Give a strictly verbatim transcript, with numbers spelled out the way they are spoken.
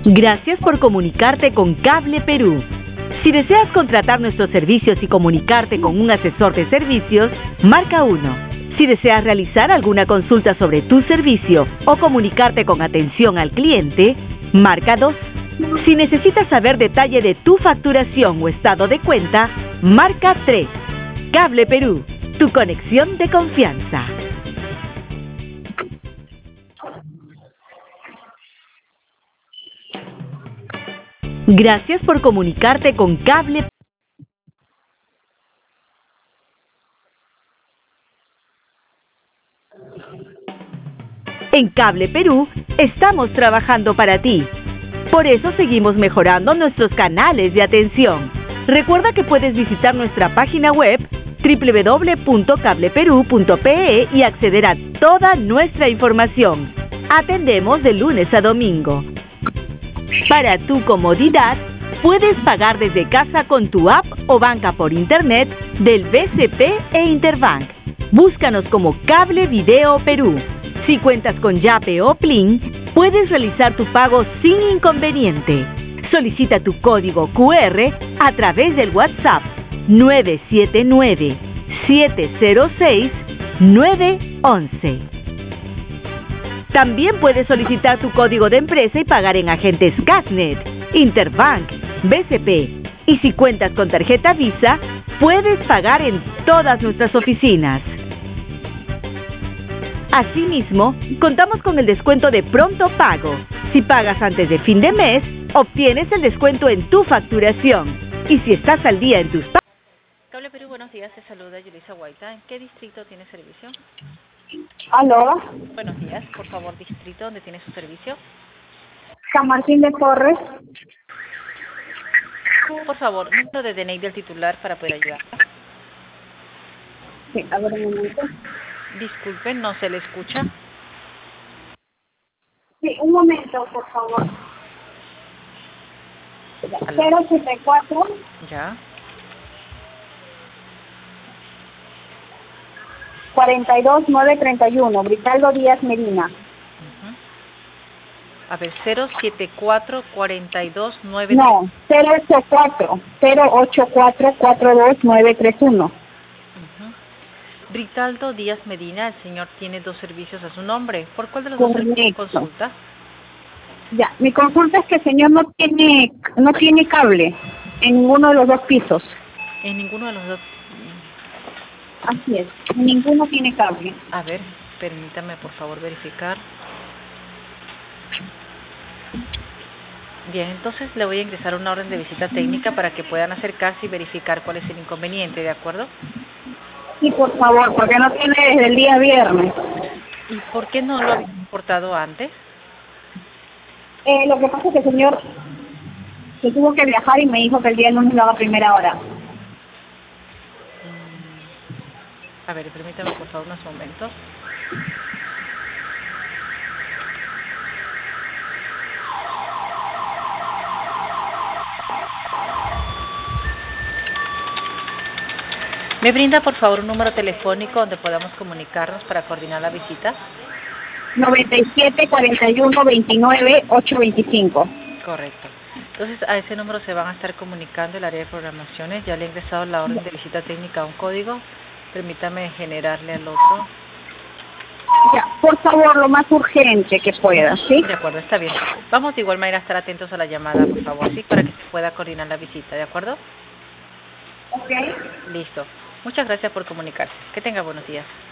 Gracias por comunicarte con Cable Perú. Si deseas contratar nuestros servicios y comunicarte con un asesor de servicios, marca uno. Si deseas realizar alguna consulta sobre tu servicio o comunicarte con atención al cliente, marca dos. Si necesitas saber detalle de tu facturación o estado de cuenta, marca tres. Cable Perú, tu conexión de confianza. Gracias por comunicarte con Cable. En Cable Perú estamos trabajando para ti. Por eso seguimos mejorando nuestros canales de atención. Recuerda que puedes visitar nuestra página web doble u doble u doble u punto cable perú punto pe e y acceder a toda nuestra información. Atendemos de lunes a domingo. Para tu comodidad, puedes pagar desde casa con tu app o banca por internet del B C P e Interbank. Búscanos como Cable Video Perú. Si cuentas con Yape o Plin, puedes realizar tu pago sin inconveniente. Solicita tu código cu erre a través del WhatsApp nueve siete nueve, siete cero seis, nueve once. También puedes solicitar tu código de empresa y pagar en agentes Cashnet, Interbank, B C P. Y si cuentas con tarjeta Visa, puedes pagar en todas nuestras oficinas. Asimismo, contamos con el descuento de pronto pago. Si pagas antes de fin de mes, obtienes el descuento en tu facturación. Y si estás al día en tus pagos... Cable Perú, buenos días, te saluda Yulisa Guaita. ¿En qué distrito tiene servicio? Aló, Buenos días, por favor, distrito donde tiene su servicio. San Martín de Porres. Por favor, número de D N I del titular para poder ayudarla. Sí, a ver un momento. Disculpen, no se le escucha. Sí, un momento, por favor. cero ochenta y cuatro. Ya. cuarenta y dos, nueve treinta y uno, Britaldo Díaz Medina. Uh-huh. A ver, cero siete cuatro, cuarenta y dos, nueve... No, cero ocho cuatro, cero ocho cuatro, cuatro dos nueve tres uno. Uh-huh. Britaldo Díaz Medina, el señor tiene dos servicios a su nombre. ¿Por cuál de los dos servicios consulta? Ya, mi consulta es que el señor no tiene, no tiene cable en ninguno de los dos pisos. En ninguno de los dos... Así es, ninguno tiene cable. A ver, permítame por favor verificar. Bien, entonces le voy a ingresar una orden de visita técnica para que puedan acercarse y verificar cuál es el inconveniente, ¿de acuerdo? Sí, por favor, porque no tiene desde el día viernes. ¿Y por qué no lo había reportado antes? Eh, lo que pasa es que el señor se tuvo que viajar y me dijo que el día lunes lo haga a primera hora. A ver, permítame por favor unos momentos. ¿Me brinda por favor un número telefónico donde podamos comunicarnos para coordinar la visita? noventa y siete, cuarenta y uno, veintinueve, ochocientos veinticinco. Correcto. Entonces a ese número se van a estar comunicando el área de programaciones. Ya le he ingresado la orden de visita técnica a un código. Permítame generarle al otro. Ya, por favor, lo más urgente que pueda, ¿sí? De acuerdo, está bien. Vamos de igual manera a estar atentos a la llamada, por favor, sí, para que se pueda coordinar la visita, ¿de acuerdo? Ok. Listo. Muchas gracias por comunicarse. Que tenga buenos días.